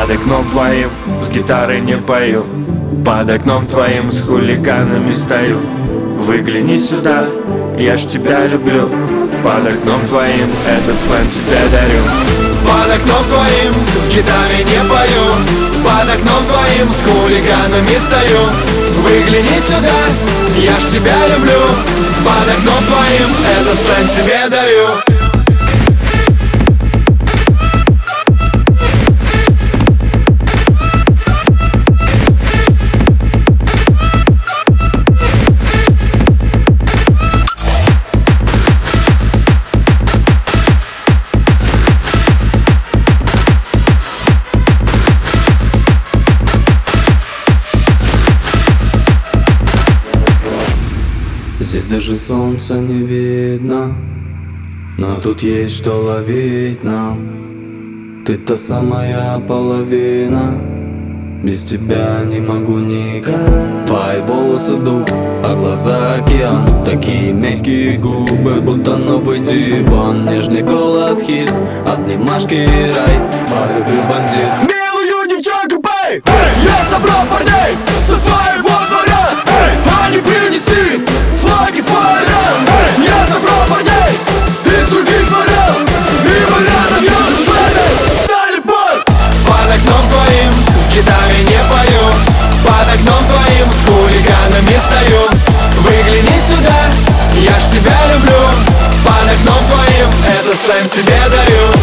Под окном твоим с гитарой не пою, под окном твоим с хулиганами стою. Выгляни сюда, я ж тебя люблю, под окном твоим этот слэм тебе дарю. Под окном твоим с гитарой не пою, под окном твоим с хулиганами стою. Выгляни сюда, я ж тебя люблю, под окном твоим этот слэм тебе дарю. Здесь даже солнца не видно, но тут есть что ловить нам. Ты та самая половина, без тебя не могу никак. Твои волосы дуб, а глаза океан, такие мягкие губы, будто новый диван. Нежный голос хит, обнимашки и рай, полюбил бандит. Милую девчонку, бэй! Я собрал парней со своего двора, они принесли флаги флайером. Я собрал парней из других дворов, и мы разобьем с вами за любовь. Под окном твоим с гитарой не пою, под окном твоим с хулиганами стою. Выгляни сюда, я ж тебя люблю, под окном твоим этот слэм тебе дарю.